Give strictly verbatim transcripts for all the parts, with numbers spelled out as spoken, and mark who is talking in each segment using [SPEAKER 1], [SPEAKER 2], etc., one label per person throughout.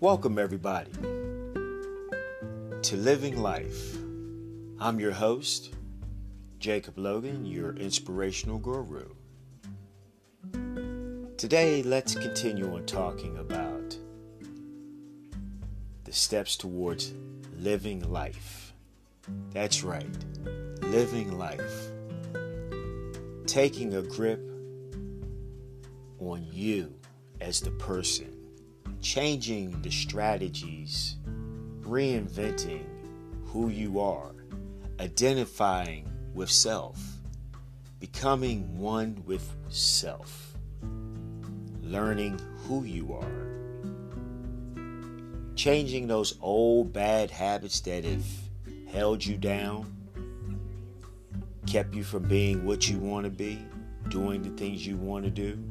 [SPEAKER 1] Welcome, everybody, to Living Life. I'm your host, Jacob Logan, your inspirational guru. Today, let's continue on talking about the steps towards living life. That's right, living life. Taking a grip on you as the person. Changing the strategies, reinventing who you are, identifying with self, becoming one with self, learning who you are, changing those old bad habits that have held you down, kept you from being what you want to be, doing the things you want to do,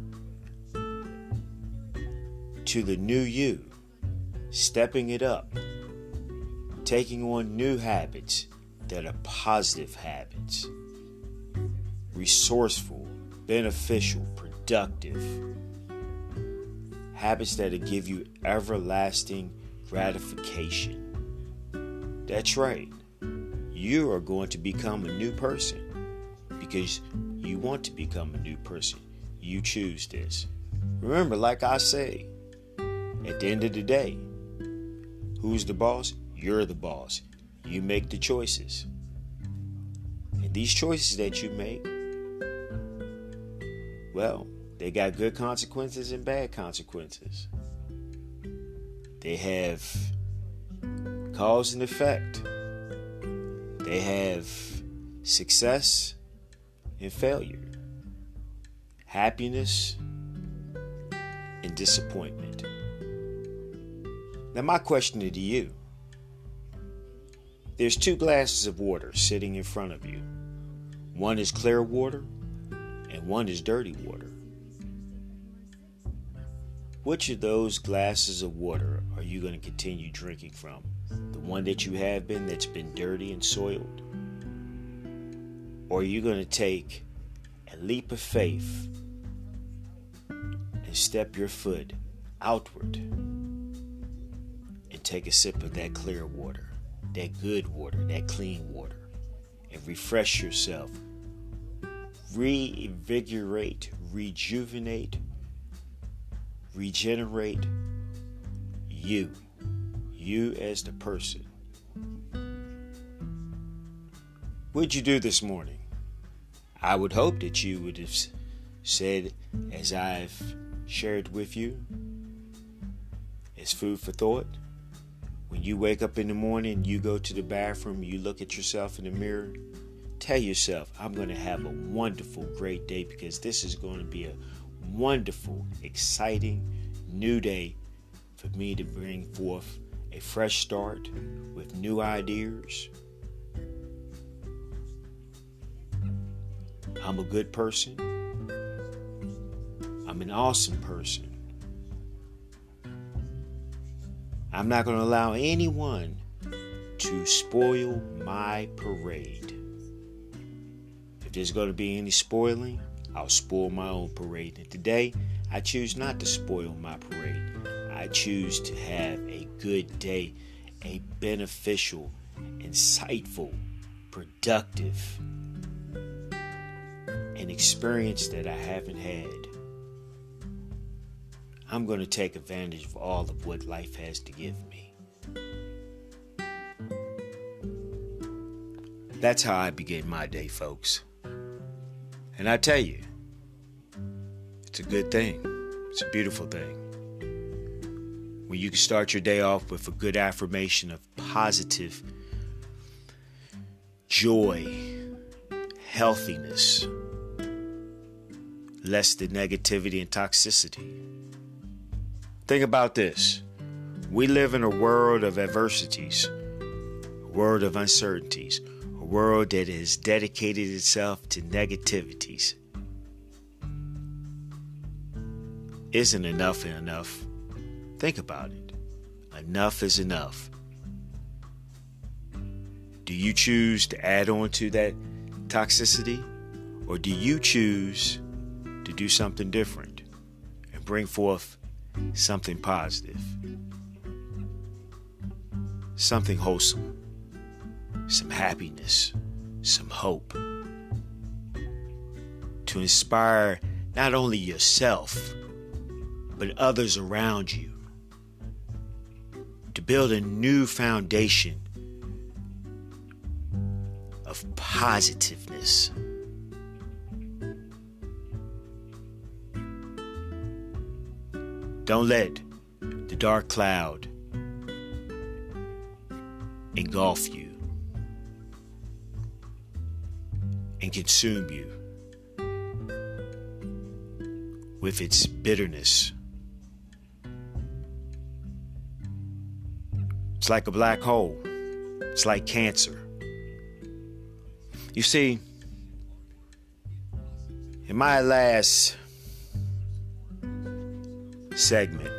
[SPEAKER 1] to the new you, stepping it up, taking on new habits that are positive habits, resourceful, beneficial, productive, habits that'll give you everlasting gratification. That's right. You are going to become a new person because you want to become a new person. You choose this. Remember, like I say, at the end of the day, who's the boss? You're the boss. You make the choices. And these choices that you make, well, they got good consequences and bad consequences. They have cause and effect. They have success and failure, happiness and disappointment. Now, my question to you, there's two glasses of water sitting in front of you. One is clear water and one is dirty water. Which of those glasses of water are you going to continue drinking from? The one that you have been that's been dirty and soiled? Or are you going to take a leap of faith and step your foot outward and take a sip of that clear water, that good water, that clean water, and refresh yourself, reinvigorate, rejuvenate, regenerate you, you as the person? What'd you do this morning? I would hope that you would have said, as I've shared with you, as food for thought. When you wake up in the morning, you go to the bathroom, you look at yourself in the mirror, tell yourself, I'm going to have a wonderful, great day because this is going to be a wonderful, exciting, new day for me to bring forth a fresh start with new ideas. I'm a good person. I'm an awesome person. I'm not going to allow anyone to spoil my parade. If there's going to be any spoiling, I'll spoil my own parade. And today, I choose not to spoil my parade. I choose to have a good day, a beneficial, insightful, productive, an experience that I haven't had. I'm going to take advantage of all of what life has to give me. That's how I begin my day, folks. And I tell you, it's a good thing. It's a beautiful thing. When you can start your day off with a good affirmation of positive joy, healthiness, less the negativity and toxicity. Think about this. We live in a world of adversities, a world of uncertainties, a world that has dedicated itself to negativities. Isn't enough enough? Think about it. Enough is enough. Do you choose to add on to that toxicity? Or do you choose to do something different and bring forth something positive? something wholesome, some happiness, some hope, to inspire not only yourself, but others around you, to build a new foundation of positiveness. Don't let the dark cloud engulf you and consume you with its bitterness. It's like a black hole. It's like cancer. You see, in my last segment,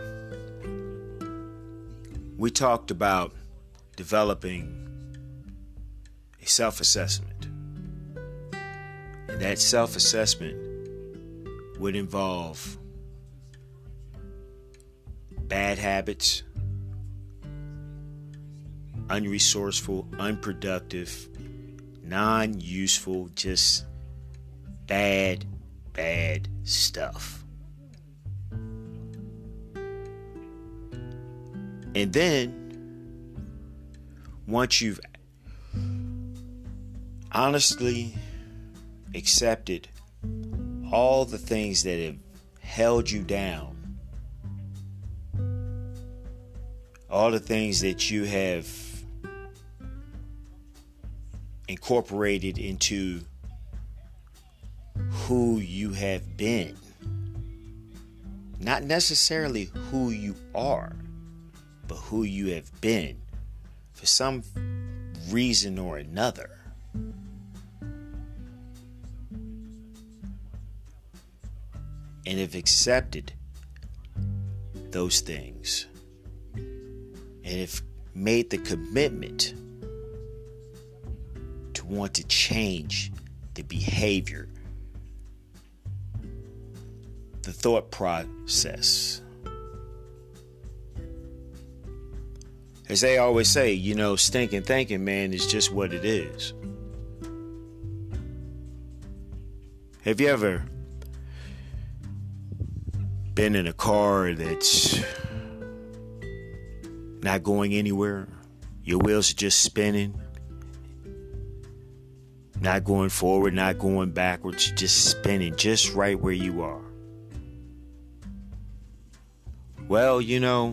[SPEAKER 1] we talked about developing a self-assessment. And that self-assessment would involve bad habits, unresourceful, unproductive, non-useful, just bad, bad stuff. And then, once you've honestly accepted all the things that have held you down, all the things that you have incorporated into who you have been, not necessarily who you are, but who you have been for some reason or another. And have accepted those things, and have made the commitment to want to change the behavior, the thought process. As they always say, you know, stinking thinking, man, is just what it is. Have you ever been in a car that's not going anywhere? Your wheels are just spinning, not going forward, not going backwards, just spinning just right where you are. Well, you know,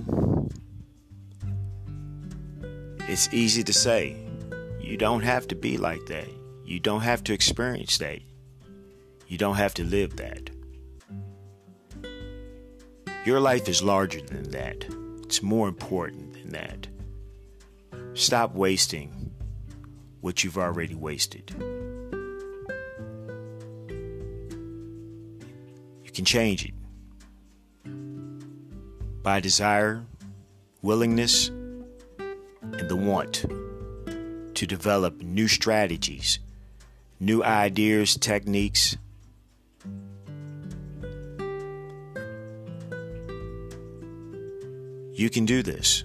[SPEAKER 1] it's easy to say. You don't have to be like that. You don't have to experience that. You don't have to live that. Your life is larger than that. It's more important than that. Stop wasting what you've already wasted. You can change it by desire, willingness, and the want to develop new strategies, new ideas, techniques. You can do this.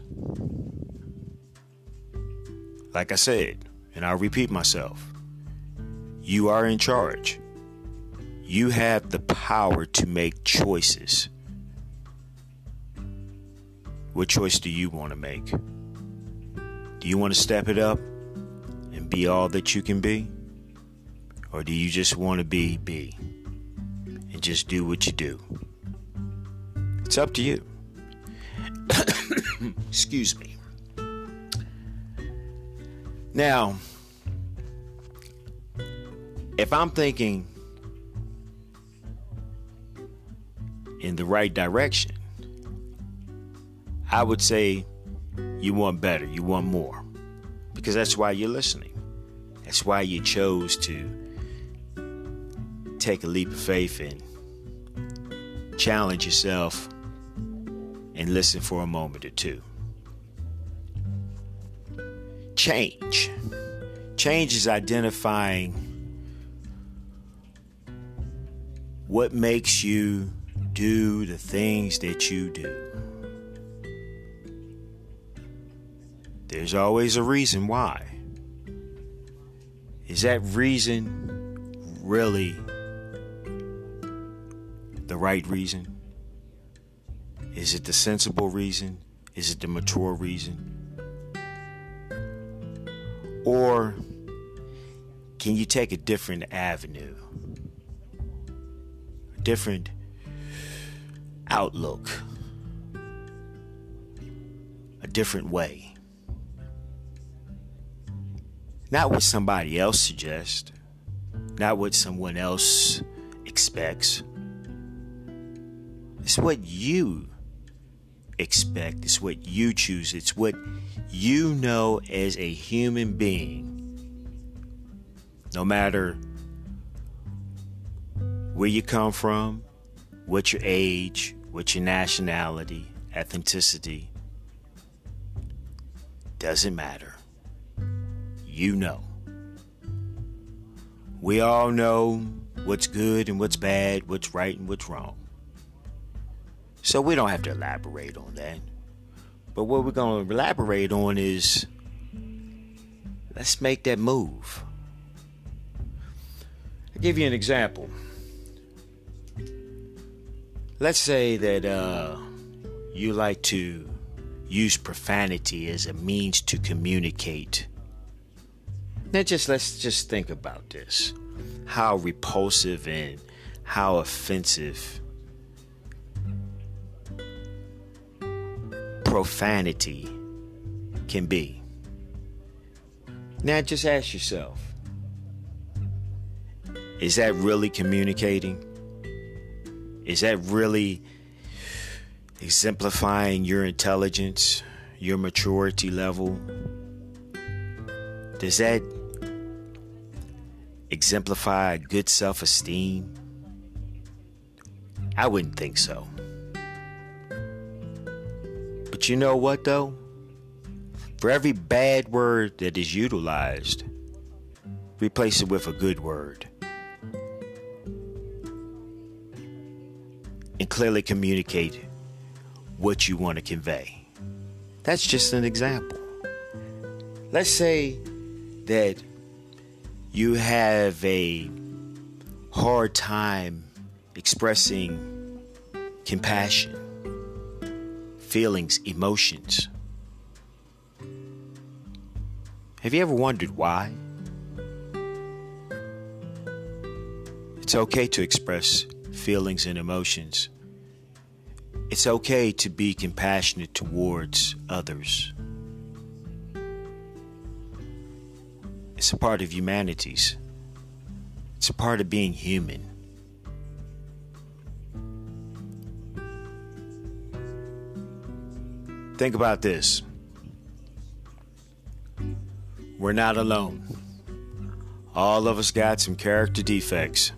[SPEAKER 1] Like I said, and I'll repeat myself, you are in charge. You have the power to make choices. What choice do you want to make? Do you want to step it up and be all that you can be? Or do you just want to be be and just do what you do? It's up to you. Excuse me. Now, if I'm thinking in the right direction, I would say you want better, you want more, because that's why you're listening. That's why you chose to take a leap of faith and challenge yourself and listen for a moment or two. Change. Change is identifying what makes you do the things that you do. there's always a reason why. Is that reason really the right reason? Is it the sensible reason? Is it the mature reason? Or can you take a different avenue, a different outlook, a different way? Not what somebody else suggests, not what someone else expects. It's what you expect. It's what you choose. It's what you know as a human being. No matter where you come from, what your age, what your nationality, ethnicity, doesn't matter. You know. We all know what's good and what's bad, what's right and what's wrong. So we don't have to elaborate on that. But what we're going to elaborate on is, let's make that move. I'll give you an example. Let's say that uh, you like to use profanity as a means to communicate. Now just let's just think about this. How repulsive and how offensive profanity can be. Now just ask yourself, is that really communicating? Is that really exemplifying your intelligence, your maturity level? Does that exemplify good self-esteem? I wouldn't think so. But you know what though? For every bad word that is utilized, replace it with a good word. And clearly communicate what you want to convey. That's just an example. Let's say that you have a hard time expressing compassion, feelings, emotions. Have you ever wondered why? It's okay to express feelings and emotions. It's okay to be compassionate towards others. It's a part of humanity's. It's a part of being human. Think about this. We're not alone. All of us got some character defects.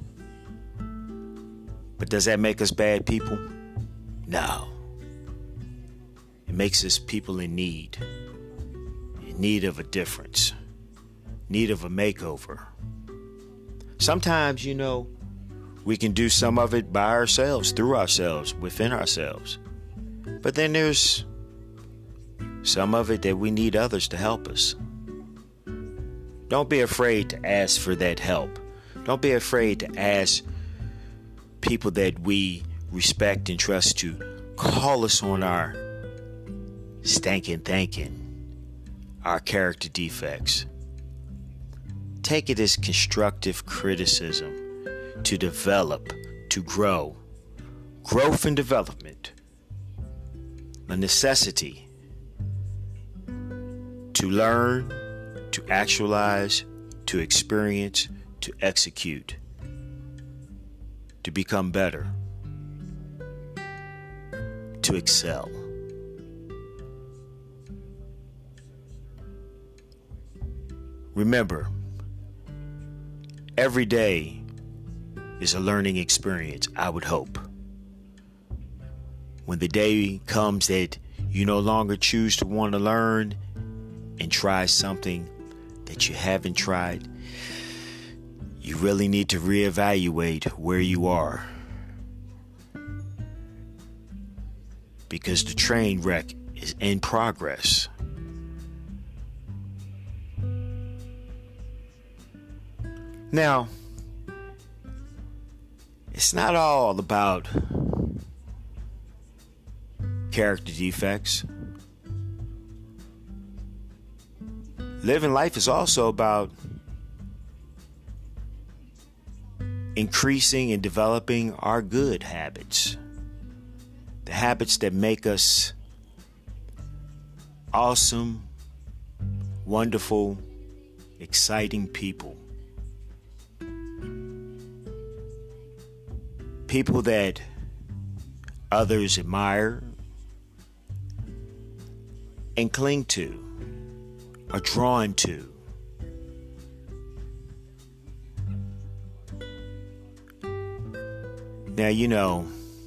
[SPEAKER 1] But does that make us bad people? No. It makes us people in need. In need of a difference. Need of a makeover. Sometimes, you know, we can do some of it by ourselves, through ourselves, within ourselves. But then there's some of it that we need others to help us. Don't be afraid to ask for that help. Don't be afraid to ask people that we respect and trust to call us on our stinking thinking, our character defects. Take it as constructive criticism to develop, to grow. Growth and development. A necessity to learn, to actualize, to experience, to execute, to become better, to excel. Remember, every day is a learning experience, I would hope. When the day comes that you no longer choose to want to learn and try something that you haven't tried, you really need to reevaluate where you are. Because the train wreck is in progress. Now, it's not all about character defects. Living life is also about increasing and developing our good habits. The habits that make us awesome, wonderful, exciting people. People that others admire and cling to, are drawn to. Now, you know,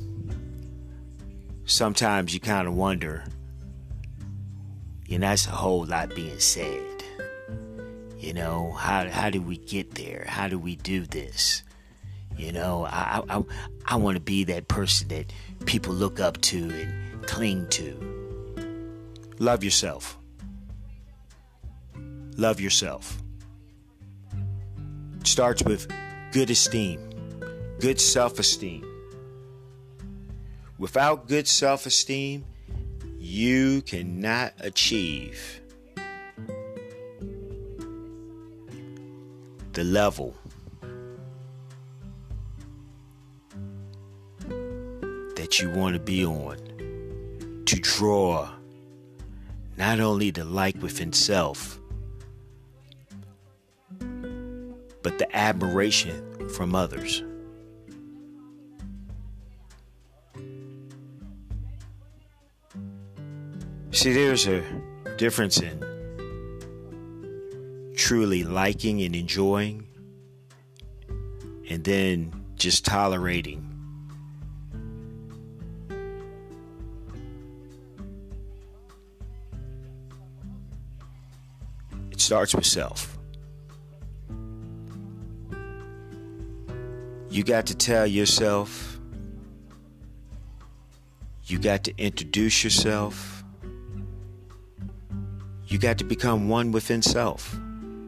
[SPEAKER 1] sometimes you kind of wonder, you know, that's a whole lot being said. You know, how how did we get there? How do we do this? You know, I I I want to be that person that people look up to and cling to. Love yourself. Love yourself. It starts with good esteem, good self-esteem. Without good self-esteem, you cannot achieve the level that you want to be on, to draw not only the like within self, but the admiration from others. See, there's a difference in truly liking and enjoying and then just tolerating. It starts with self. You got to tell yourself, you got to introduce yourself, you got to become one within self.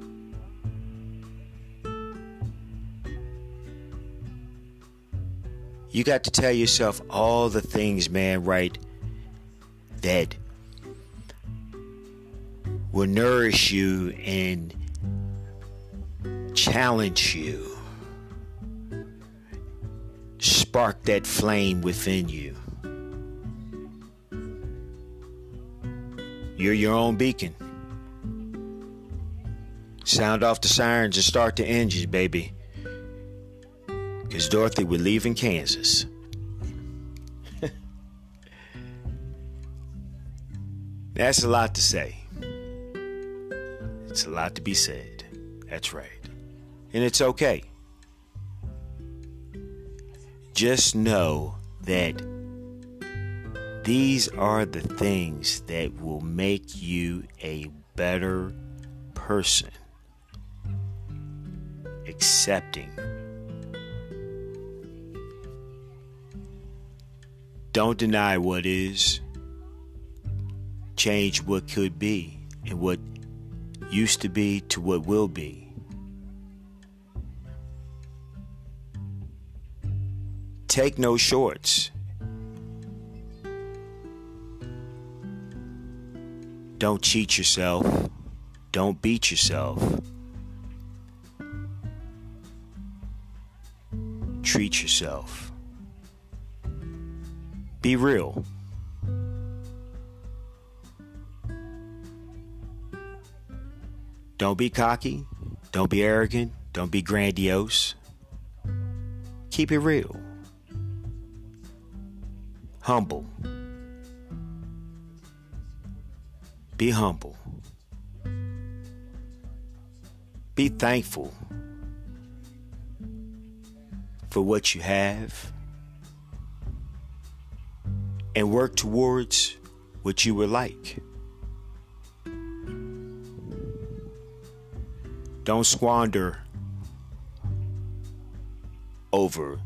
[SPEAKER 1] You got to tell yourself all the things, man, right, that will nourish you and challenge you. Spark that flame within you. You're your own beacon. Sound off the sirens and start the engines, baby. Because Dorothy, we're leaving Kansas. That's a lot to say. It's a lot to be said. That's right. And it's okay. Just know that these are the things that will make you a better person. Accepting. Don't deny what is. Change what could be and what used to be to what will be. Take no shorts. Don't cheat yourself. Don't beat yourself. Treat yourself. Be real. Don't be cocky. Don't be arrogant. Don't be grandiose. Keep it real. Humble. Be humble. Be thankful for what you have and work towards what you would like. Don't squander over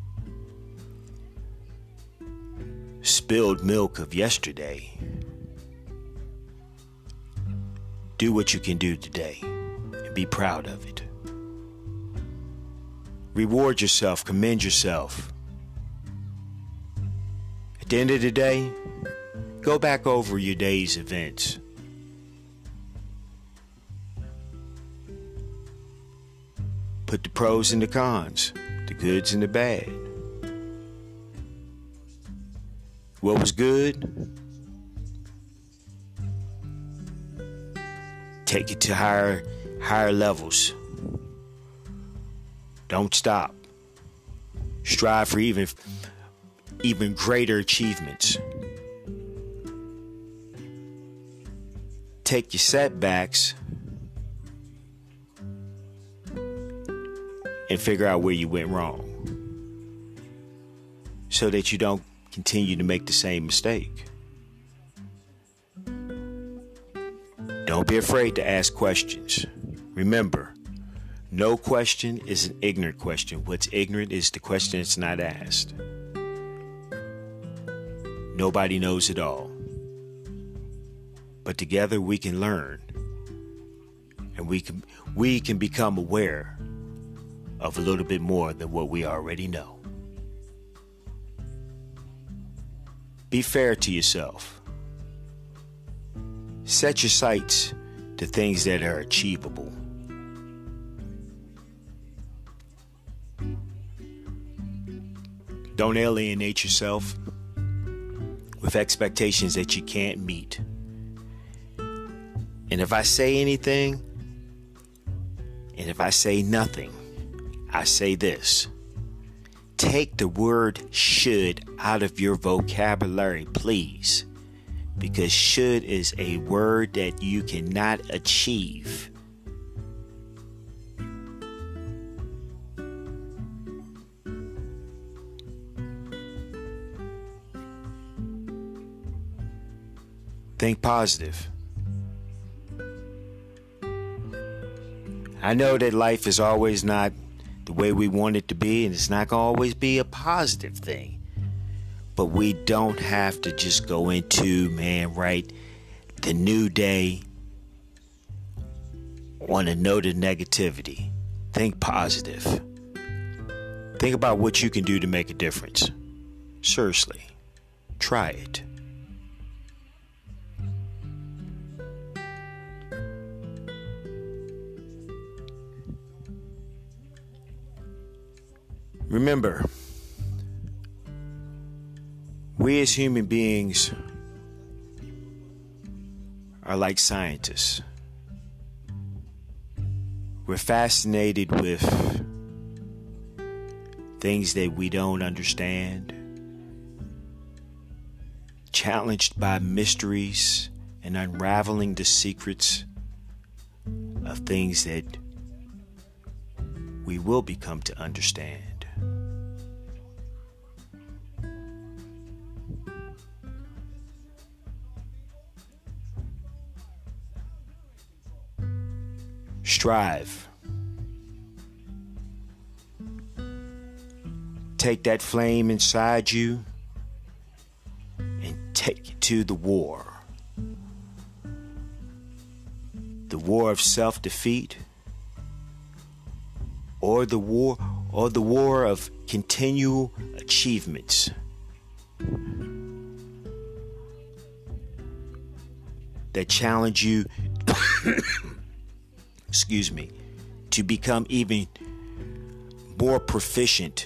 [SPEAKER 1] spilled milk of yesterday. Do what you can do today and be proud of it. Reward yourself, commend yourself. At the end of the day, go back over your day's events. Put the pros and the cons, the goods and the bad. What was good? Take it to higher, higher levels. Don't stop. Strive for even, even greater achievements. Take your setbacks and figure out where you went wrong, so that you don't continue to make the same mistake. Don't be afraid to ask questions. Remember, no question is an ignorant question. What's ignorant is the question that's not asked. Nobody knows it all. But together we can learn, and we can we can become aware of a little bit more than what we already know. Be fair to yourself. Set your sights to things that are achievable. Don't alienate yourself with expectations that you can't meet. And if I say anything, and if I say nothing, I say this. Take the word should out of your vocabulary, please. Because should is a word that you cannot achieve. Think positive. I know that life is always not the way we want it to be, and it's not going to always be a positive thing. But we don't have to just go into, man, right, the new day on a note of negativity. Think positive. Think about what you can do to make a difference. Seriously, try it. Remember, we as human beings are like scientists. We're fascinated with things that we don't understand, challenged by mysteries and unraveling the secrets of things that we will become to understand. Strive. Take that flame inside you and take it to the war. The war of self-defeat, or the war or the war of continual achievements. That challenge you excuse me, to become even more proficient.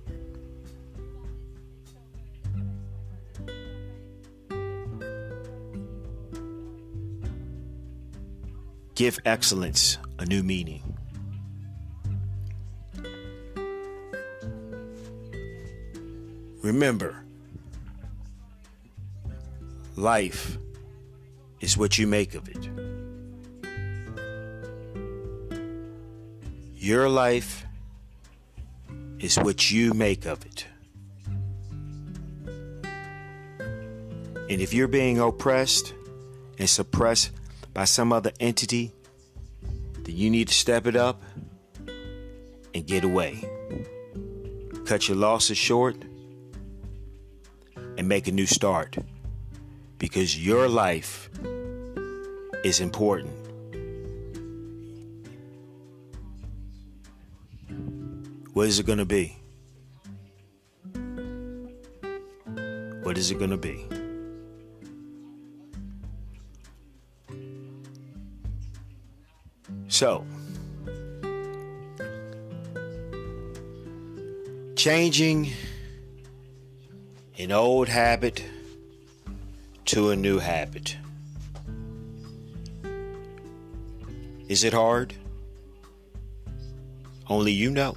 [SPEAKER 1] Give excellence a new meaning. Remember, life is what you make of it. Your life is what you make of it. And if you're being oppressed and suppressed by some other entity, then you need to step it up and get away. Cut your losses short and make a new start, because your life is important. What is it going to be? What is it going to be? So, changing an old habit to a new habit. Is it hard? Only you know.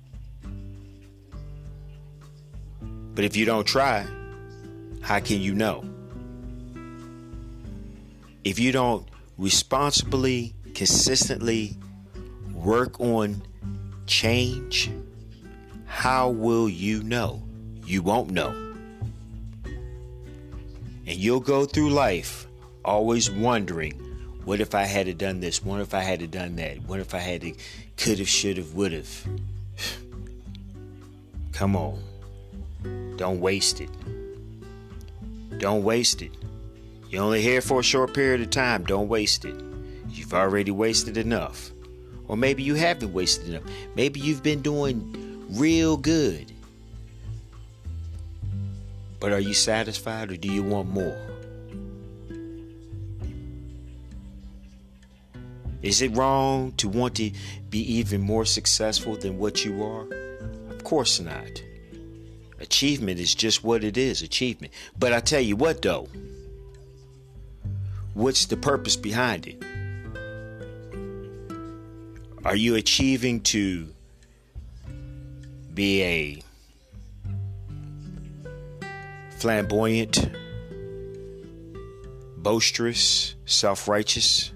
[SPEAKER 1] But if you don't try, how can you know? If you don't responsibly, consistently work on change, how will you know? You won't know. And you'll go through life always wondering, what if I had done this? What if I had done that? What if I had to, could have, should have, would have? Come on. Don't waste it. Don't waste it. You're only here for a short period of time. Don't waste it. You've already wasted enough. Or maybe you haven't wasted enough. Maybe you've been doing real good. But are you satisfied, or do you want more? Is it wrong to want to be even more successful than what you are? Of course not. Achievement is just what it is, achievement. But I tell you what though, what's the purpose behind it? Are you achieving to be a flamboyant, boisterous, self-righteous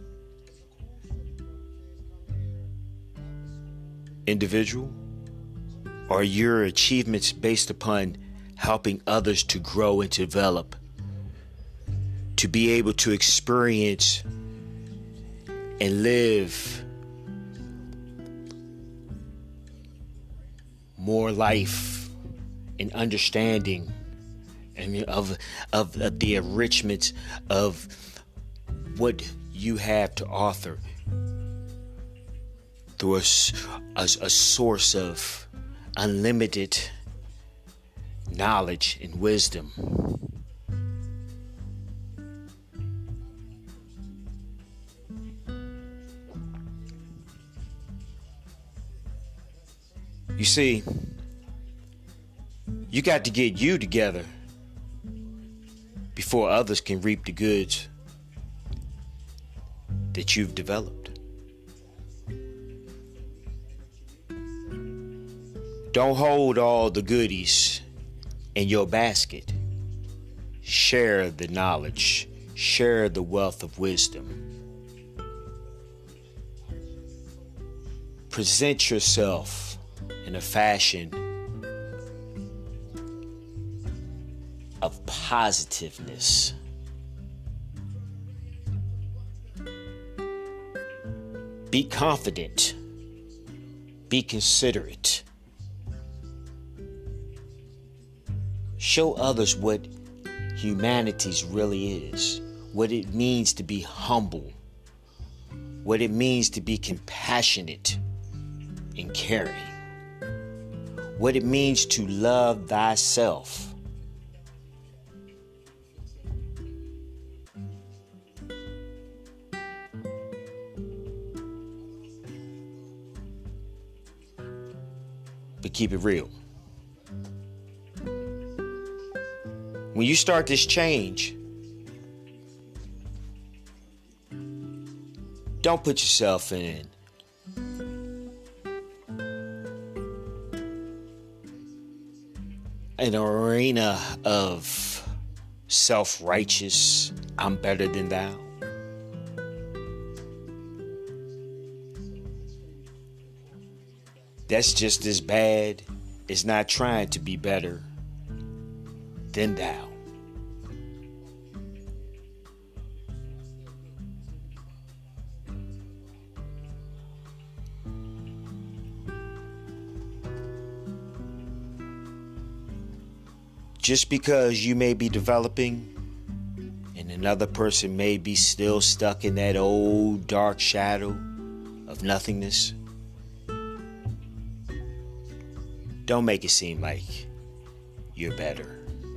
[SPEAKER 1] individual? Or are your achievements based upon helping others to grow and to develop, to be able to experience and live more life and understanding and of, of of the enrichment of what you have to offer through a, a, a source of unlimited knowledge and wisdom? You see, you got to get you together before others can reap the goods that you've developed. Don't hold all the goodies in your basket. Share the knowledge. Share the wealth of wisdom. Present yourself in a fashion of positiveness. Be confident. Be considerate. Show others what humanity's really is, what it means to be humble, what it means to be compassionate and caring, what it means to love thyself. But keep it real. When you start this change, don't put yourself in an arena of self-righteous, I'm better than thou. That's just as bad as not trying to be better than thou. Just because you may be developing and another person may be still stuck in that old dark shadow of nothingness, Don't make it seem like you're better.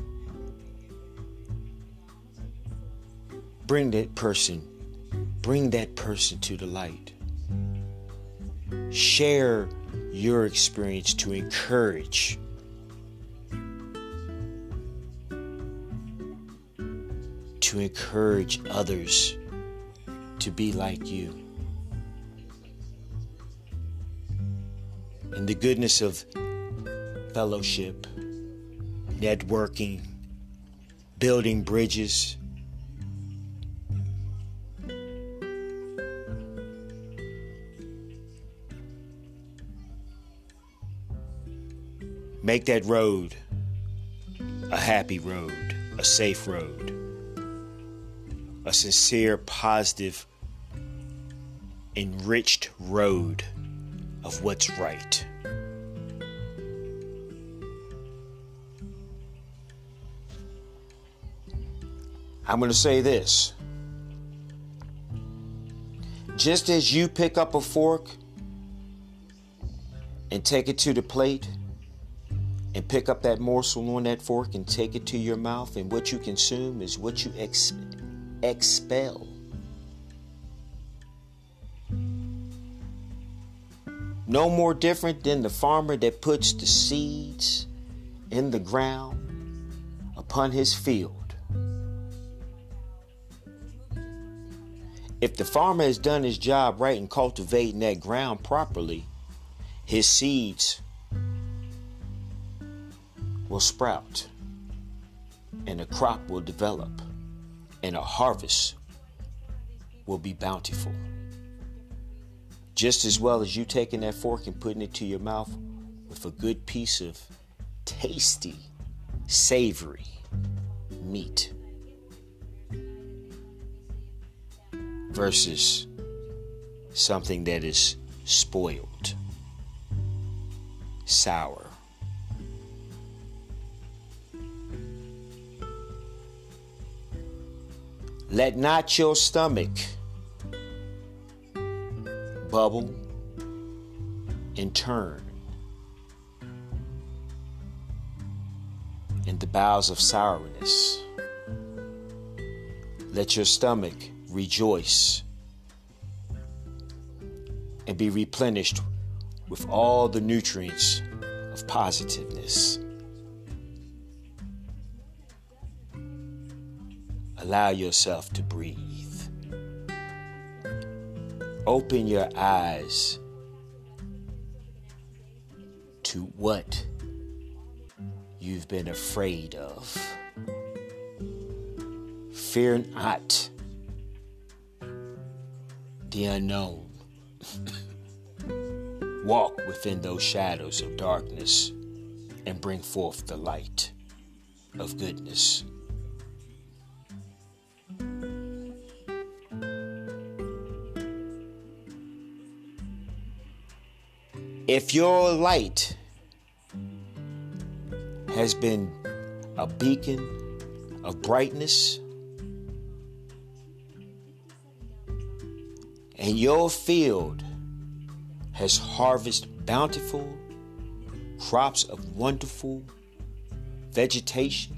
[SPEAKER 1] Bring that person, bring that person to the light. Share your experience to encourage. To encourage others to be like you. In the goodness of fellowship, networking, building bridges, make that road a happy road, a safe road, a sincere, positive, enriched road of what's right. I'm going to say this. Just as you pick up a fork and take it to the plate and pick up that morsel on that fork and take it to your mouth, and what you consume is what you ex- expel. No more different than the farmer that puts the seeds in the ground upon his field. If the farmer has done his job right in cultivating that ground properly, his seeds will sprout, and a crop will develop, and a harvest will be bountiful. Just as well as you taking that fork and putting it to your mouth with a good piece of tasty, savory meat versus something that is spoiled, sour. Let not your stomach bubble and turn in the bowels of sourness. Let your stomach rejoice and be replenished with all the nutrients of positiveness. Allow yourself to breathe. Open your eyes to what you've been afraid of. Fear not the unknown. Walk within those shadows of darkness and bring forth the light of goodness. If your light has been a beacon of brightness, and your field has harvested bountiful crops of wonderful vegetation,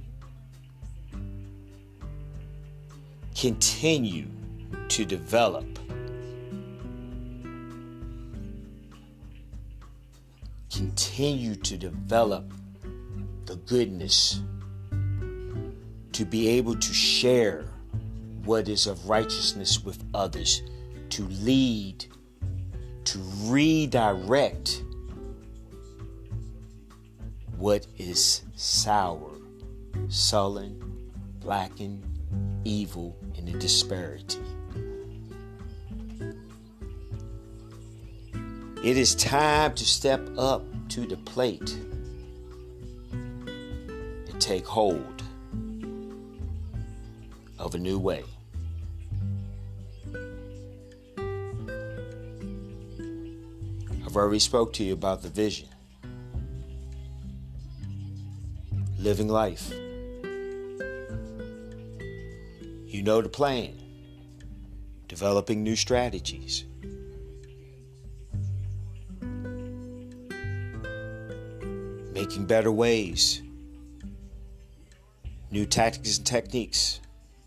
[SPEAKER 1] continue to develop. Continue to develop the goodness to be able to share what is of righteousness with others, to lead, to redirect what is sour, sullen, blackened, evil, and a disparity. It is time to step up to the plate and take hold of a new way. I've already spoke to you about the vision. Living life. You know the plan. Developing new strategies. making better ways, new tactics and techniques.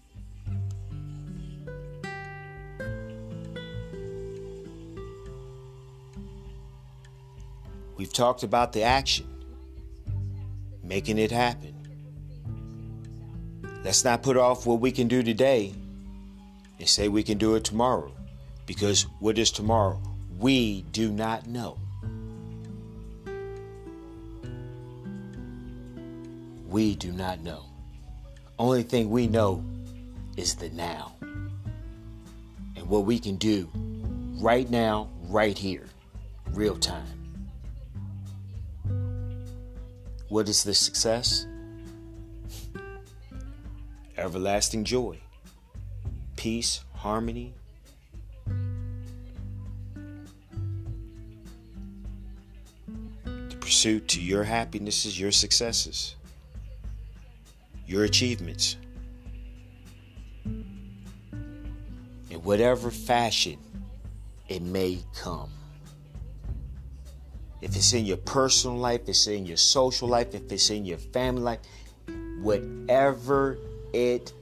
[SPEAKER 1] We've talked about the action, making it happen. Let's not put off what we can do today and say we can do it tomorrow, because what is tomorrow? We do not know. We do not know. Only thing we know is the now. And what we can do right now, right here, real time. What is the success? Everlasting joy, peace, harmony. The pursuit to your happiness is your successes, your achievements. In whatever fashion it may come. If it's in your personal life, if it's in your social life, if it's in your family life, whatever it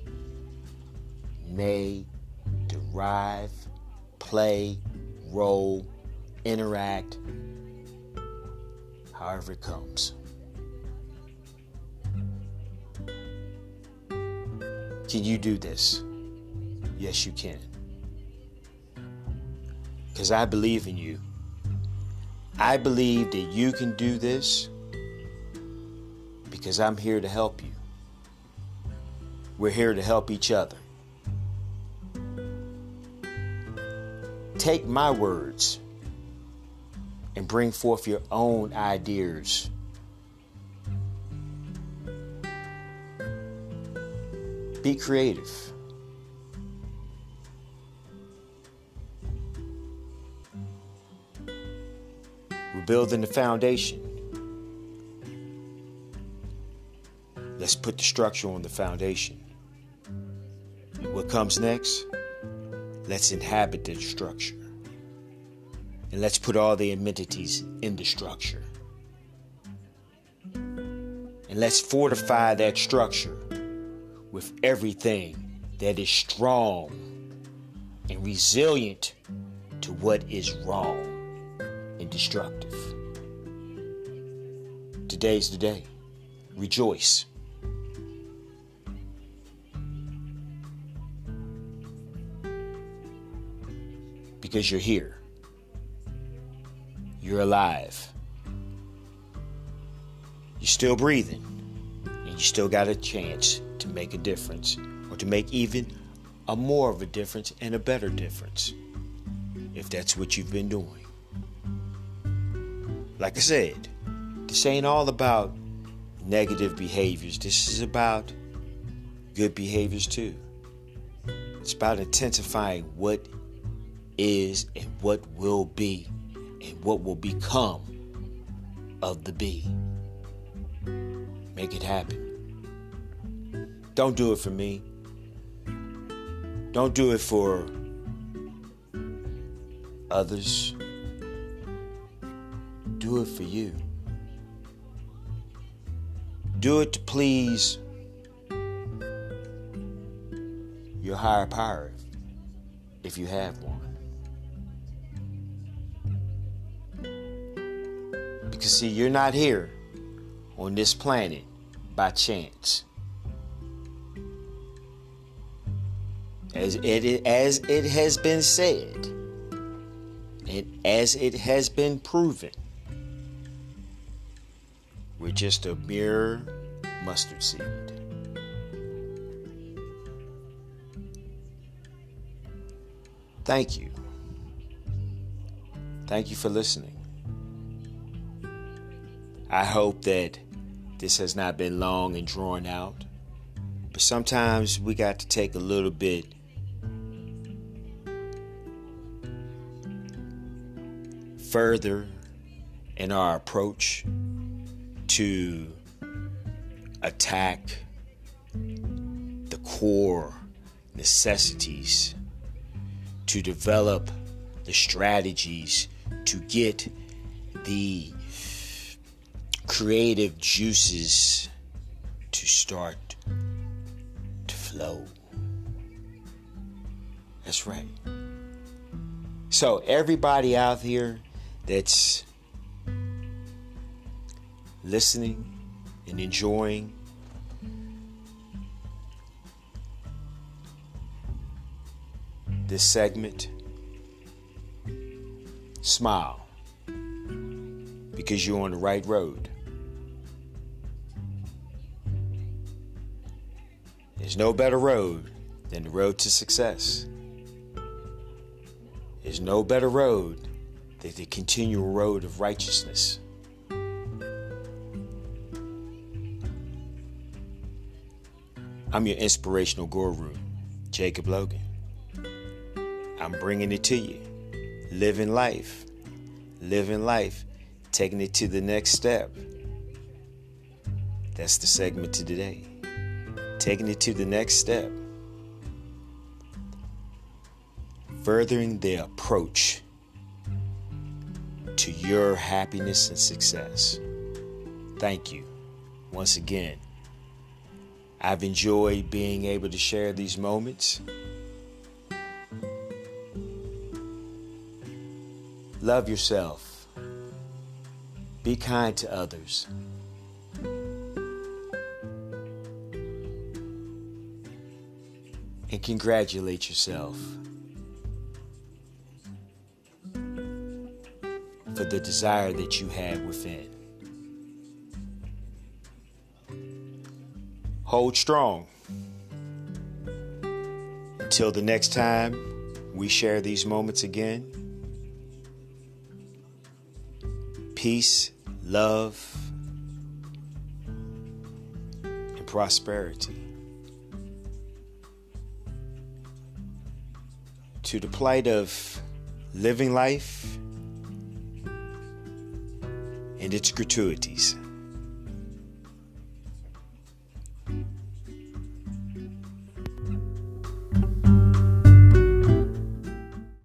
[SPEAKER 1] may derive, play, role, interact, however it comes. Can you do this? Yes, you can. Because I believe in you. I believe that you can do this because I'm here to help you. We're here to help each other. Take my words and bring forth your own ideas. Be creative. We're building the foundation. Let's put the structure on the foundation. What comes next? Let's inhabit the structure. And let's put all the amenities in the structure. And let's fortify that structure with everything that is strong and resilient to what is wrong and destructive. Today's the day. Rejoice. Because you're here. You're alive. You're still breathing. And you still got a chance to make a difference, or to make even a more of a difference and a better difference, if that's what you've been doing. Like I said, this ain't all about negative behaviors. This is about good behaviors too. It's about intensifying what is and what will be and what will become of the be. Make it happen. Don't do it for me. Don't do it for others. Do it for you. Do it to please your higher power, if you have one. Because see, you're not here on this planet by chance. As it, as it has been said, and as it has been proven, we're just a mere mustard seed. Thank you. Thank you for listening. I hope that this has not been long and drawn out, but sometimes we got to take a little bit further in our approach to attack the core necessities, to develop the strategies to get the creative juices to start to flow. That's right. So everybody out here that's listening and enjoying this segment, smile, because you're on the right road. There's no better road than the road to success. There's no better road than the continual road of righteousness. I'm your inspirational guru, Jacob Logan. I'm bringing it to you. Living life. Living life. Taking it to the next step. That's the segment to today. Taking it to the next step. Furthering the approach to your happiness and success. Thank you. Once again, I've enjoyed being able to share these moments. Love yourself. Be kind to others. And congratulate yourself for the desire that you have within. Hold strong. Until the next time we share these moments again. Peace, love, and prosperity. To the plight of living life and its gratuities.